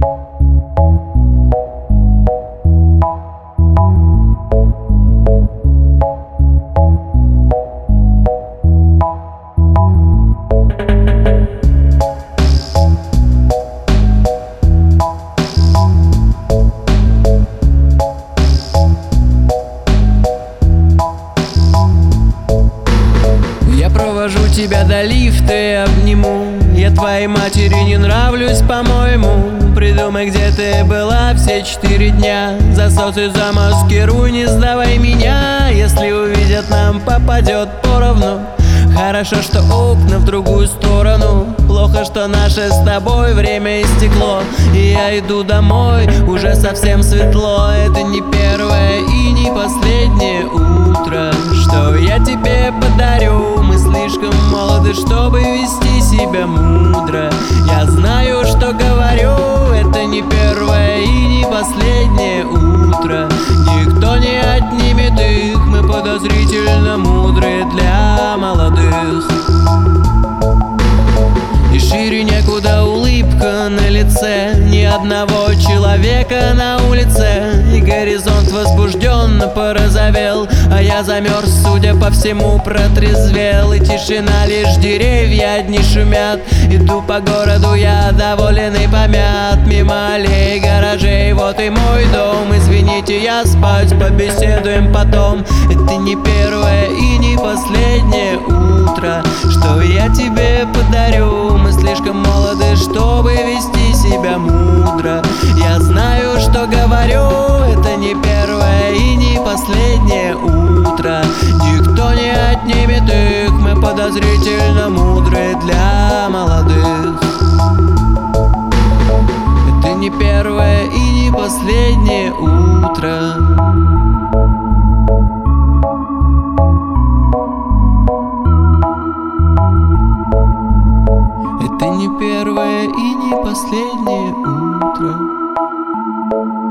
Провожу тебя до лифта и обниму. Я твоей матери не нравлюсь, по-моему. Придумай, где ты была все 4 дня. Засос и замаскируй, не сдавай меня. Если увидят, нам попадет поровну. Хорошо, что окна в другую сторону. Плохо, что наше с тобой время истекло. И я иду домой, уже совсем светло. Это не первое и не последнее утро, что я тебе подарю. Мы слишком молоды, чтобы вести себя мудро. Я знаю, что говорю. Это не первое и не последнее утро. Никто не отнимет их. Мы подозрительно мудрые для молодых. И шире некуда улыбка на лице. Ни одного человека на улице. И горизонт возбужденно порозовел. А я замерз, судя по всему, протрезвел. И тишина, лишь деревья одни шумят. Иду по городу, я доволен и помят. Мимо аллей, гаражей, вот и мой дом. Извините, я спать, побеседуем потом. Это не первое и не последнее утро, что я тебе подарю. Мы слишком молоды, чтобы вести себя мудро. Я знаю, что говорю. Это не первое и не последнее утро. Никто не отнимет их. Мы подозрительно мудрые для молодых. Это не первое и не последнее утро. Это не первое и не последнее утро.